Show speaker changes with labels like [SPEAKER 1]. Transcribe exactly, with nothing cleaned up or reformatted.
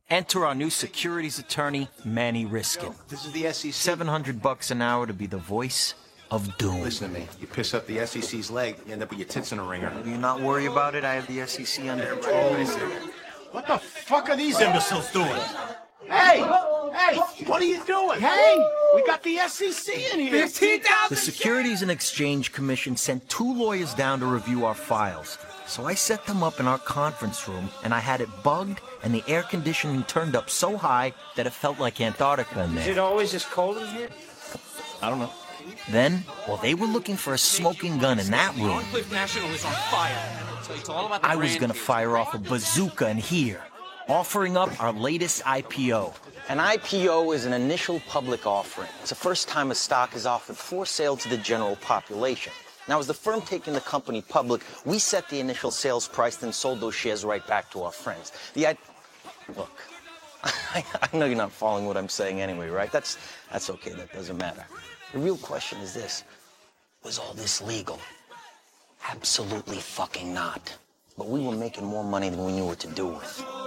[SPEAKER 1] Enter our new securities attorney, Manny Riskin.
[SPEAKER 2] This is the S E C.
[SPEAKER 1] seven hundred bucks an hour to be the voice of doom.
[SPEAKER 2] Listen to me. You piss up the S E C's leg, you end up with your tits in a ringer.
[SPEAKER 3] Do you not worry about it? I have the S E C under control.
[SPEAKER 2] What the fuck are these imbeciles doing? Hey! Hey! What are you doing? Hey! We got the S E C in here! fifteen thousand!
[SPEAKER 1] The Securities and Exchange Commission sent two lawyers down to review our files. So I set them up in our conference room, and I had it bugged, and the air conditioning turned up so high that it felt like Antarctica in there.
[SPEAKER 4] Is it always this cold in here?
[SPEAKER 2] I don't know.
[SPEAKER 1] Then, while they were looking for a smoking gun in that room,
[SPEAKER 5] National is on fire. So it's all about the
[SPEAKER 1] I was
[SPEAKER 5] brand.
[SPEAKER 1] gonna fire off a bazooka in here, offering up our latest I P O.
[SPEAKER 3] An I P O is an initial public offering. It's the first time a stock is offered for sale to the general population. Now, as the firm taking the company public, we set the initial sales price, then sold those shares right back to our friends. The I... Look, I, I know you're not following what I'm saying anyway, right? That's, that's okay, that doesn't matter. The real question is this: was all this legal? Absolutely fucking not. But we were making more money than we knew what to do with.